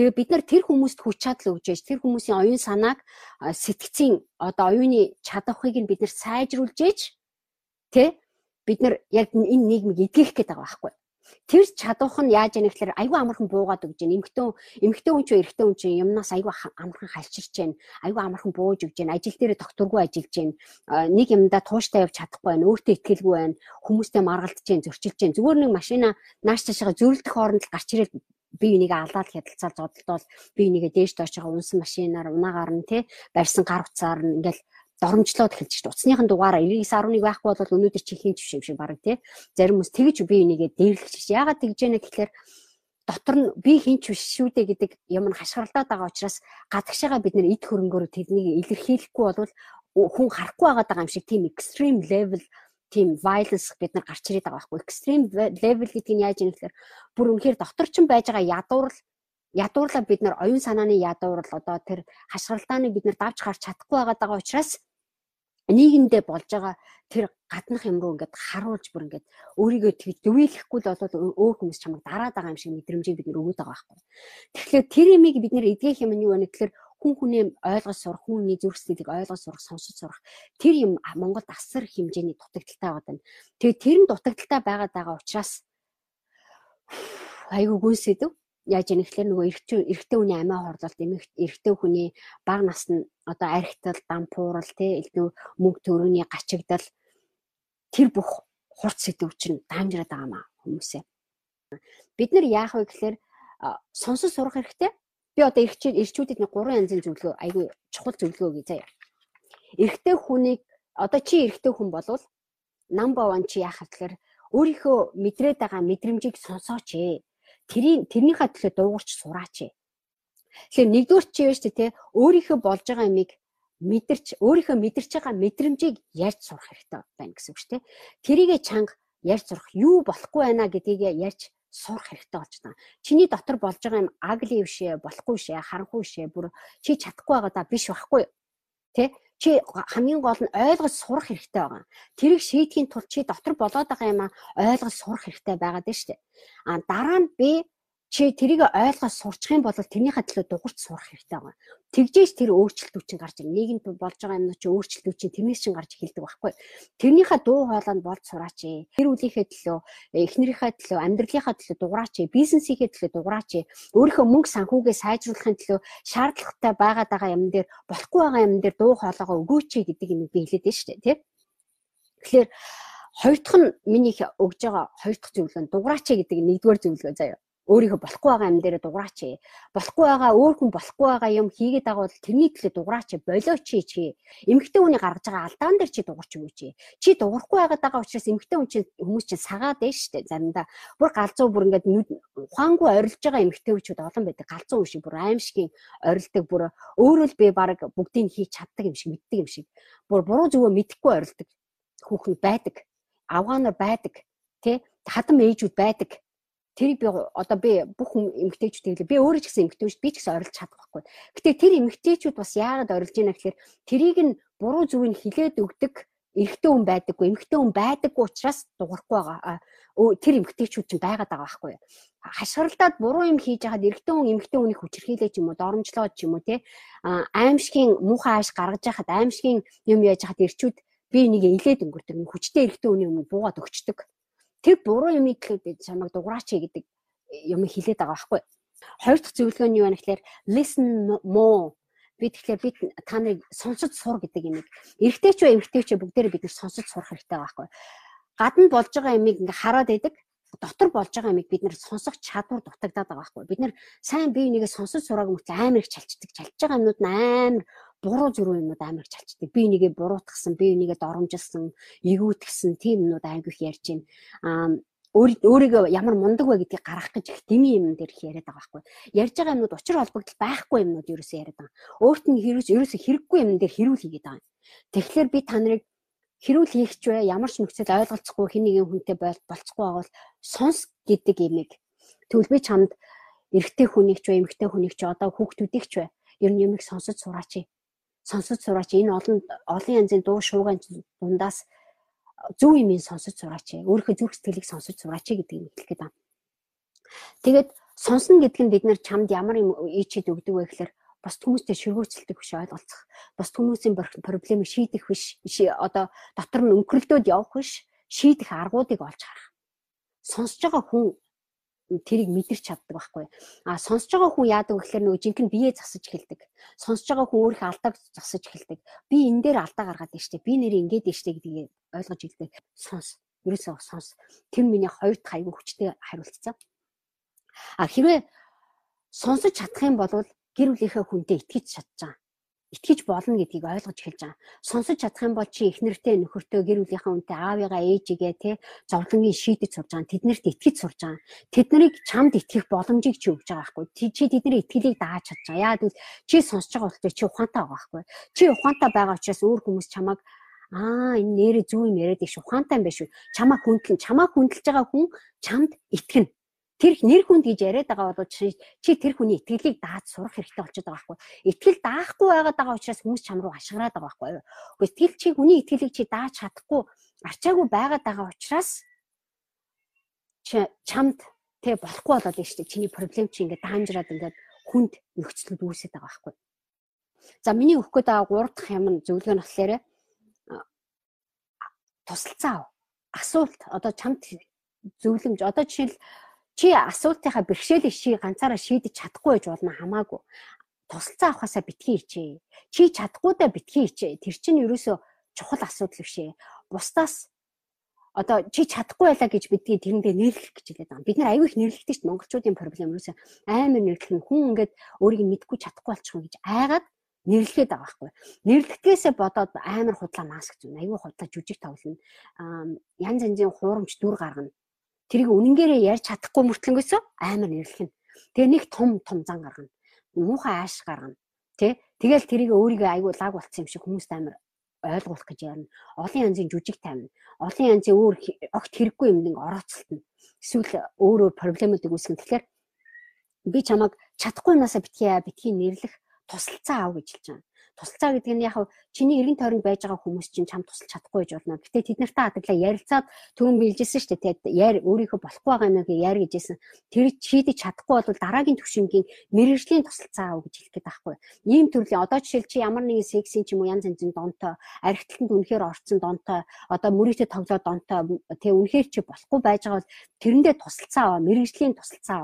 Тэгээ бид нар тэр хүмүүст хүч чадал өгч ээж, тэр хүмүүсийн оюун санааг, сэтгцийн одоо оюуны чадварыг нь бид нар сайжруулж ээж, тэ бид нар яг энэ нийгмийг эдгэх гээд байгаа байхгүй. Тэр чадвах нь яаж яах гэхээр айгүй амархан буугаад өгч जैन. Эмэгтэй хүн ч эрэгтэй хүн ч юмнаас айгүй амархан халчирч जैन. Айгүй амархан бууж өгч जैन. Ажил дээрээ докторгүй ажиллаж जैन. Нэг юмдаа тууштай явж чадахгүй байна. Өөртөө итгэлгүй байна. Хүмүүстэй маргалдаж जैन, зөрчилж जैन. Зүгээр нэг машина нааш цаашаа зөрлөх хооронд л гарч ирэл бие биенийг алаад хядалцаад зодтолдол бие бинийгээ дээш доош байгаа унсан машинаар унаагаар нь тий барьсан гар утсаар нь ингээл доромжлоод эхэлж шүү дээ. Утасныхын дугаараа 99.1 байхгүй бол өнөөдөр чи хийн ч юм шиг баг тий. Зарим хүмүүс тэгж бие бинийгээ дээрлэх гэж. Яагаад тэгж яана гэхээр дотор нь би хийн ч биш шүү дээ гэдэг юм нь хашгиралдаад байгаа учраас гадагшаага бид нэр эд хөрөнгөөр тэднийг илэрхийлэхгүй бол хүн харахгүй байгаа юм шиг тийм extreme level тийм violence бид нар гарч ирээд байгаа байхгүй. Extreme level гэдэг нь яаж юм гэхээр бүр үнэхээр дотор ч байж байгаа ядуурлаа бид нар оюун санааны ядуурл одоо тэр хашгиралдааныг бид нар давж гарч чадахгүй байгаа учраас нийгэмдээ болж байгаа тэр гаднах юм руу ингээд харуулж бүр ингээд өөрийгөө тэгж дөвийлэхгүй л бол өөр хүмүүс чамайг дараад байгаа юм шиг мэдрэмжийг бид нар өгөөд байгаа байхгүй. Тэгэхээр тэр имийг бид нар эдгэх юм нь юу вэ гэхээр хүн хүнээ ойлгож сурах, хүний зүрх сэтгэлийг ойлгож сурах, сонсож сурах тэр юм Монголд асар хэмжээний дутагдaltaй байгаа юм. Тэгээ тэр нь дутагдaltaй байгаа учраас айгуу гүнсэдэв. Яаж яах вэ? Нөгөө эрэгтэй хүний амиа хорлолт, эрэгтэй хүний бага насны одоо архитал, дампуурал, тэ мөнгө төрөний гачигдал тэр бүх хурц сэдв чинь даамжраад байгаа маа хүмүүсээ. Бид нар яах вэ гэхээр сонсож сурах хэрэгтэй. Би одоо эрчүүдэд нэг 3 янзын зөвлөгөө айгүй чухал зөвлөгөө өгье заяа. Эрэгтэй хүнийг одоо чи эрэгтэй хүн болвол number 1 чи яах вэ гэхээр өөрийнхөө мэдрээд байгаа мэдрэмжийг сонсооч ээ. Тэрнийхээ төлөө дуугарч сураач ээ. Тэгэхээр нэгдүгээр чи юу шүү дээ, өөрийнхөө болж байгаа юмыг өөрийнхөө мэдэрч байгаа мэдрэмжийг ярьж сурах хэрэгтэй байна гэсэн үг шүү дээ. Тэрийгэ чанга ярьж сурах, юу болохгүй байна гэдгийг ярьж сурах хэрэгтэй болж байна. Чиний дотор болж байгаа юм агли бишээ, болохгүй бишээ, харанхуй бишээ, бүр чи чадахгүй байгаа даа биш байхгүй. Тэ? Чи хамгийн гол нь ойлгож сурах хэрэгтэй байгаа. Тэрийг шийдэхийн тулд чи дотор болоод байгаа юм ойлгож сурах хэрэгтэй байгаад байна шүү дээ. Дараа нь би чи тэрийг ойлгож сурчих юм бол тэрнийхээ төлөө дугуйч сурах хэрэгтэй байгаа. Тэгжээч тэр өөрчлөлтүүд чинь гарч ирнэ. Нийгэмд болж байгаа юмнууд чинь өөрчлөлтүүд чинь тэрнээс чинь гарч эхэлдэг байхгүй. Тэрнийхээ дуу хоолойнд болж сураач ээ. Тэр үлийнхээ төлөө, эхнэрийнхээ төлөө, амьдралынхаа төлөө дугаараач ээ. Бизнесийнхээ төлөө дугаараач ээ. Өөрийнхөө мөнгө санхүүгээ сайжруулахын төлөө шаардлагатай байгаа юм дээр болохгүй байгаа юм дээр дуу хоолойгоо өгөөч ээ гэдэг юм би хэлээд байна шүү дээ, тийм. Тэгэхээр хоёр дахь нь миний өгж байгаа хоёр дахь зөвлөгөө нь дугаараач ээ гэдэг нэгдүгээр зөвлөгөө заяа. Өөрийнхөө болохгүй байгаа юм дээр дугаараач ээ. Болохгүй байгаа өөр хүн болохгүй байгаа юм хийгээд байгаа бол тэрний төлөө дугаараач ээ. Болооч ээ чи. Эмэгтэй хүний гаргаж байгаа алдаан дээр чи дугаарч өгөөч ээ. Чи дугаарахгүй байгаа учраас эмэгтэй хүн чинь хүмүүс чинь сагаад байна шүү дээ. Заримдаа бүр галзуу бүр ингээд ухаангүй орилж байгаа эмэгтэй хүчүүд олон байдаг. Галзуу хүн шиг бүр аимшигын орилдог бүр өөрөө л би баг бүгдийг хийж чаддаг юм шиг мэддэг юм шиг. Бүр буруу зүгөө мэдэхгүй орилдог хүүхэн байдаг. Авгаанаар байдаг. Тэ? Хадам ээжүүд байдаг. Тэрийг би бүх эмэгтэйчүүдийг би өөрөө ч гэсэн эмэгтэйч би ч гэсэн орилж чадах байхгүй. Гэтэ тэр эмэгтэйчүүд бас яагаад орилж ийна гэхээр тэрийг нь буруу зүгийг хилээд өгдөг эрэгтэй хүн байдаггүй, эмэгтэй хүн байдаггүй учраас дуурахгүй байгаа. Тэр эмэгтэйчүүд ч байгаад байгаа байхгүй. Хашгиралдаад буруу юм хийж хаад эрэгтэй хүн эмэгтэй хүнийг хүчрхийлээ ч юм уу, доромжлоод ч юм уу те аимшигын муухай ааш гаргаж яхад аимшигын юм яаж хаад эрчүүд би энийг илээд өнгөрдөг. Хүчтэй эрэгтэй хүний өмнө буугаад өгчдөг. Тэр буруу юм ихэд би чамайг дугаараач гэдэг юм хэлээд байгаа байхгүй. Хоёр дахь зөвлөгөө нь юу вэ гэхээр listen more. Би тэгэхээр та нарыг сонсож сур гэдэг юмыг эрэгтэй ч вэ эмэгтэй ч бүгдээрээ бид нар сонсож сурах хэрэгтэй байгаа байхгүй. Гадна болж байгаа юмыг ингээ хараад байдаг. Дотор болж байгаа юмыг бид нар сонсох чадвар дутагдаад байгаа байхгүй. Бид нар сайн бие бинийгээ сонсож сураагүй мөртлөө амар их чалчдаг. Чалж байгаа юмнууд нь амар буруу зүрх юмнууд амар их чалчдаг. Бие бинийгээ буруутгасан, бие бинийгээ доромжилсан, эвгүүтгсэн тийм юмнууд айгүйх ярьж байна. Өөрийгөө ямар мундаг вэ гэдгийг гаргах гэж их дэмий юм дээр их яриад байгаа байхгүй. Ярьж байгаа юмнууд учир холбогдол байхгүй юмнууд ерөөсөө яриад байгаа. Өөрт нь ерөөсөө хэрэггүй юм дээр хэрүүл хийгээд байгаа. Тэгэхээр би та нарыг хэрүүл хийх ч вэ ямар ч нөхцөл ойлголцохгүй хэн нэгэн хүнтэй болцохгүй байгаа бол сонс гэдэг юмыг тэгвэл би чамд эрэгтэй хүнийг ч вэ эмэгтэй хүнийг ч одоо хүүхдүүдийг ч вэ ер нь юмыг сонсож сураач. Сонсож сураач. Энэ олон янзын дуу шууган дундаас зөв юмыг сонсож сураач. Өөрийнхөө зүрх сэтгэлийг сонсож сураач гэдэг юм хэлэх гээд байна. Тэгээд сонсно гэдэг нь бид нар чамд ямар юм ичээд өгдөг вэ гэхээр бос хүмүүстэй ширгүүцэлдэг биш ойлголцох. Бос хүмүүсийн проблемыг шийдэх биш. Одоо дотор нь өнкөрлөдөд явах биш. Шийдэх аргуудыг олж харах. Сонсож байгаа хүн тэрийг мэдэрч чаддаг байхгүй. Сонсож байгаа хүн яадаг вэ гэхээр нөгөө жинхэнэ биеэ засаж эхэлдэг. Сонсож байгаа хүн өөрийнхөө алдааг засаж эхэлдэг. Би энэ дээр алдаа гаргаад байна штэ. Би нэр ингэж байна штэ гэдгийг ойлгож хэлдэг. Сонс. Ерөөсөө сонс. Тэр миний хоёр дахь аягүй хүчтэй хариулцсан. Хэрвээ сонсож чадах юм бол гэр бүлийнхээ хүнтэй итгэж чадчихаа. Итгэж болно гэдгийг ойлгож эхэлж байгаа. Сонсож чадах юм бол чи эхнэртэй нөхөртөө гэр бүлийнхээ хүнтэй аавыгаа ээжигээ те зовлонгийн шийдэж сурж байгаа. Тэднэрт итгэж сурж байгаа. Тэднийг чамд итгэх боломжийг чи өгж байгаа байхгүй. Чи тэдний итгэлийг дааж чадж байгаа. Яагаад гэвэл чи сонсож байгаа бол чи ухаантай байгаа байхгүй. Чи ухаантай байгаа учраас өөр хүмүүс чамайг энэ нэрээ зүү юм яриад их ухаантай юм байна шүү. Чамайг хүндэлж байгаа хүн чамд итгэнэ. Тэр нэр хүнд гэж яриад байгаа бол чи тэр хүний итгэлийг дааж сурах хэрэгтэй болчиход байгаа байхгүй. Итгэл даахгүй байгаад байгаа учраас хүмүүс чам руу ашиглаад байгаа байхгүй. Гэхдээ чи хүний итгэлийг чи дааж чадахгүй арчаагүй байгаад байгаа учраас чамд тэг болохгүй болоод байна шүү дээ. Чиний проблем чи ингээд даамжраад ингээд хүнд нөхцөлд үүсэж байгаа байхгүй. За миний өгөх гээд байгаа 3 дахь юм зөвлөгөө нь болохоор тусалцаа ав. Асуулт одоо чамд зөвлөмж одоо жишээл чи асуултынхаа бэрхшээлийг ганцаараа шийдэж чадахгүй байж болно хамаагүй. Тусалцаа авахаасаа битгий хичээ. Чи чадахгүйдаа битгий хичээ. Тэр чинь ерөөсөө чухал асуудал биш ээ. Бусдаас одоо чи чадахгүй байлаа гэж бидгийг тэрэндээ нэрлэх гэж хэлээд байгаа. Бид нар аягүй их нэрлэхдээ ч монголчуудын проблем ерөөсөө амар нэрлэх нь хүн ингээд өөрийг мэдгүй чадахгүй болчих юм гэж айгаад нэрлэхэд байгаа байхгүй. Нэрлэхгээсээ бодоод амар худлаа маск зүүн. Аягүй худлаа жүжиг тоглоно. Янз янзын хуурамч дүр гаргана. Тэрийг үнэнгээрээ ярьж чадахгүй мөртлөнгөөсөө амар нэрлэх нь. Тэгээ нэг том зан гаргана. Муухай ааш гаргана. Тэгэл тэрийг өөрийгөө аягүй лаг болцсон юм шиг хүмүүст амар ойлгуулах гэж ярина. Олон янзын жүжиг тавина. Олон янзын өөр огт хэрэггүй юм нэг орооцолтно. Эсвэл өөрөө проблемуудыг үүсгэн. Тэгэхээр би чамайг чадахгүй наасаа битгий нэрлэх тусалцаа ав гэж хэлж байгаа. Тусалцаа гэдэг нь яг чиний эргэн тойронд байж байгаа хүмүүс чинь чам тусалж чадахгүй гэж болно. Гэтэ тэд нартай хадгалаа ярилцаад түрүүн билжсэн шүү дээ. Тэгээд өөрийнхөө болохгүй байгаа юм яар гэжсэн. Тэр шийдэж чадахгүй бол дараагийн түвшингийн мэрэгжлийн тусалцаа ав гэж хэлэх гээд байхгүй. Ийм төрлийн одоо жишээл чи ямар нэгэн сексийн ч юм уу янз янзын донтой, архитектанд үнэхээр орцсон донтой, одоо мөрөөдө тоглоод донтой тэг үнэхээр чи болохгүй байж байгаа бол тэрэндээ тусалцаа ав, мэрэгжлийн тусалцаа ав.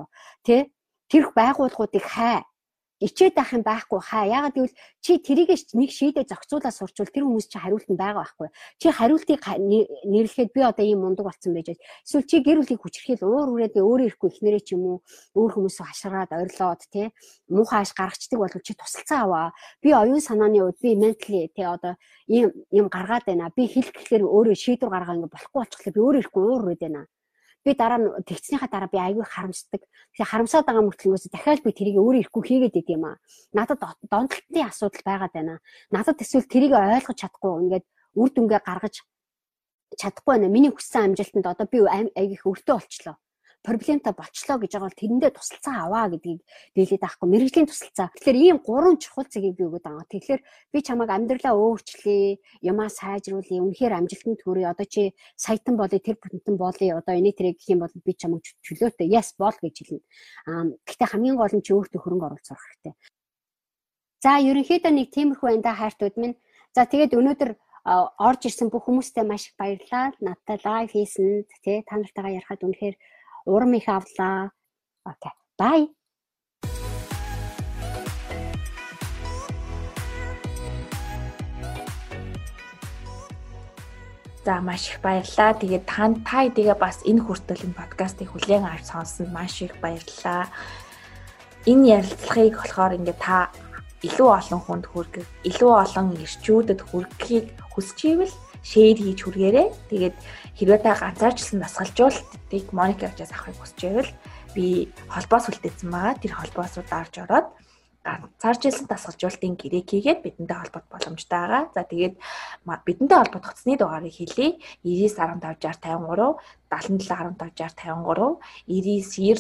Тэр байгууллагуудыг хай. Ичээд ах юм байхгүй хаа. Ягаад гэвэл чи тэрийг нэг шийдэ зохицуулаад сурчвал тэр хүмүүс чи хариулт нь байгаа байхгүй. Чи хариултыг нэрлэхэд би одоо ийм мундаг болсон байж. Эсвэл чи гэр бүлийг хүчрхийл уур хүрээд өөрөө ирэхгүй ихнэрээ ч юм уу өөр хүмүүсөө хашраад орилоод муухай аш гаргацдаг бол чи тусалцаа аваа. Би оюун санааны үед би ментали одоо ийм гаргаад байна. Би хэлэх гэхээр өөрөө шийдвэр гаргаа ингэ болохгүй болчихлоо. Би өөрөө ирэхгүй уур хүрээд байна. Би дараа нь тэгснийхаа дараа би айгүй харамсдаг. Тэгэхээр харамсаад байгаа мөртлөөс дахиад би тэрийг өөрөө ирэхгүй хийгээд идэв юм аа. Надад донтолтын асуудал байгаад байна. Надад эсвэл тэрийг ойлгож чадахгүй ингээд үр дүнгээ гаргаж чадахгүй байна. Миний хүссэн амжилтанд одоо би айгүй их өртөө болчлоо. Проблемтай болчлоо гэж байгаа бол тэрэндээ тусалцаа аваа гэдгийг дийлээд байхгүй. Мэргэжлийн тусалцаа. Тэгэхээр ийм 3 чухал зэгийг би өгöd байгаа. Тэгэхээр би чамайг амьдралаа өөрчлөе, юмаа сайжруулъя, үнэхээр амжилтанд хүрье. Одоо чи саятан болъё, тэр бүтэн болъё. Одоо энэ тэрэг гэх юм бол би чамайг чөлөөтэй yes бол гэж хэлнэ. Гэхдээ хамгийн гол нь чи өөртөө хөрөнгө оруулах хэрэгтэй. За ерөнхийдөө нэг тиймэрхүү байна да хайртууд минь. За тэгээд өнөөдөр орж ирсэн бүх хүмүүстээ маш их баярлалаа. Надтай лайв хийсэнд та нартайгаа ярихад үнэхээр урам их авлаа. Окей. Bye. За маш их баярлалаа. Тэгээд та эдгээ бас энэ хүртэл энэ подкастыг хүлээн авч сонссонд маш их баярлалаа. Энэ ярилцлагыг болохоор ингээд та илүү олон хүнд хүргэх, илүү олон ирчүүдэд хүргэхийг хүсэж ивэл шеэр хийж хүргээрэй. Тэгээд хэрвээ та ганцаарчлан дасгалжуулалтыг Моникагаас авахыг хүсэж байвал би холбоос үлдээсэн байгаа. Тэр холбоос руу дарж ороод ганцаарчлан дасгалжуулалтын гэрээг хийгээд бидэнтэй холбот боломжтой байгаа. За тэгээд бидэнтэй холбот утасны дугаарыг хэлье. 99156053 77156053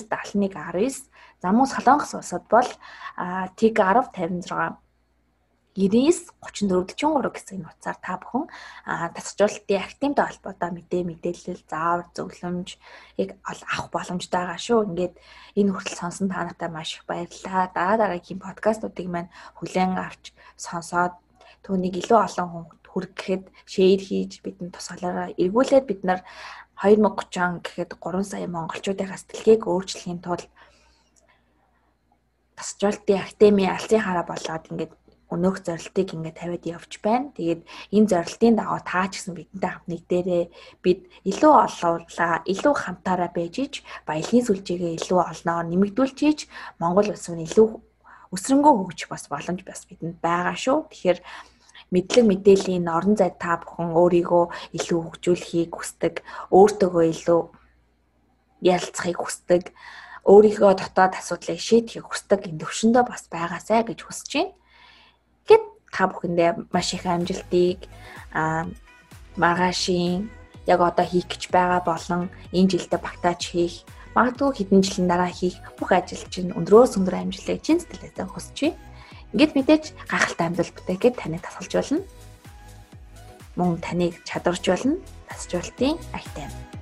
99907119 Замун Солонгос улсад бол TIG 1056 99-34-43 гэсэн нуцаар та бүхэн тасалжуулалтын активтай холбоотой мэдээлэл, заавар, зөвлөмж авах боломжтой байгаа шүү. Ингээд энэ хүртэл сонсон та нартай маш их баярлалаа. Дараагийн подкастуудыг маань хүлээн авч сонсоод түүнийг илүү олон хүнд хүргэхэд шеэр хийж бидэнд тусгаалаарай. Эргүүлээд бид нар 2030 он гэхэд 3 сая монголчуудын сэтгэлгээг өөрчлөхийн тулд тасалжуулалтын академи алсын хараа болоод ингээд өнөөх зорилтыг ингээд тавиад явж байна. Тэгээд энэ зорилтын дагуу таа ч гэсэн бидэнтэй хамт нэгдээрээ бид илүү олоолаа, илүү хамтаараа байж ич баялагын сүлжээгээ илүү олноор нэмэгдүүлж ич Монгол улсын илүү өсрөнгөө хөгжих бас боломж бас бидэнд байгаа шүү. Тэгэхээр мэдлэг мэдээллийн орон зай та бүхэн өөрийгөө илүү хөгжүүлэхийг хүсдэг, өөртөөгөө илүү ярилцахыг хүсдэг, өөрийнхөө дотоод асуудлыг шийдэхийг хүсдэг энэ төвшөндөө бас байгаасай гэж хүсэж байна. Гэт та бүхэндээ маш их амжилтыг маргаашийн яг одоо хийх гэж байгаа болон энэ жилдээ багтааж хийх, магадгүй хэдэн жилийн дараа хийх бүх ажил чинь өндрөөс өндөр амжилтыг чин сэтгэлээсээ хүсэж байна. Ингээд мэдээж гайхалтай амьдрал бүтээгээд таныг тасалжуулна. Мөн таныг чадваржуулна. Тасалжуулалтын актив.